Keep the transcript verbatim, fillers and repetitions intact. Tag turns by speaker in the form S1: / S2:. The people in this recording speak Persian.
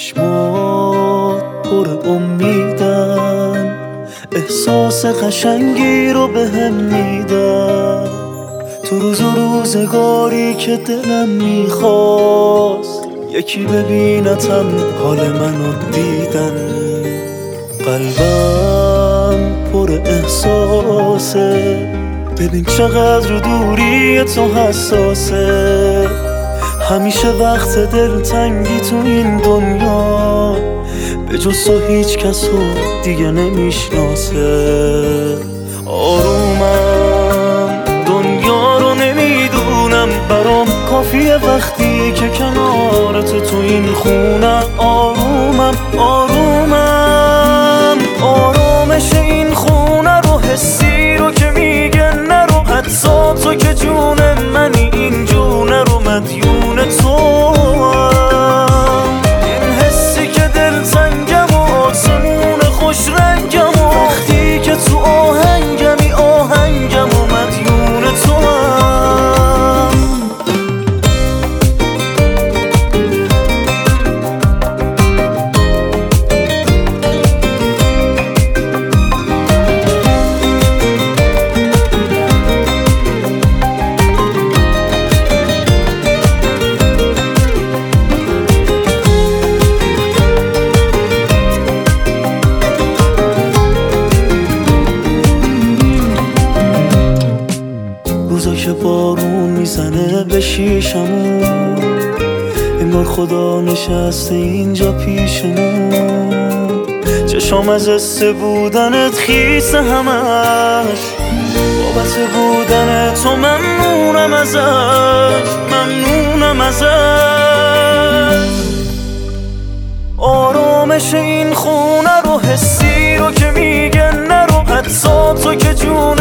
S1: چشمات پر امیدن، احساس قشنگی رو به هم میدن. تو روز و روزگاری که دلم میخواست یکی ببینتم حال منو دیدن. قلبم پر احساسه، ببین چقدر دوری تو حساسه. همیشه وقت دلتنگی تو این دنیا به جز تو هیچ کس رو دیگه نمیشناسه. آرومم دنیا رو نمیدونم، برام کافیه وقتی که کنار تو تو این خونم. آرومم آرومم آرامش این خونه رو، حسی رو که میگه نرو، حتی تو که جون منی این جونه رو مدیون تو هم. این حسی که دل تنگم و آسمون خوش رنگم و وقتی که تو آهنگمی آهنگم و مدیون تو هم. روزا که بارون میزنه به شیشمون، انگار خدا نشسته اینجا پیشمون. چشام از حس بودنت خیسه همش، بابت بودن تو ممنونم ازش، ممنونم ازش. آرامش این خونه رو، حسی رو که میگه نرو، حتی تو که جون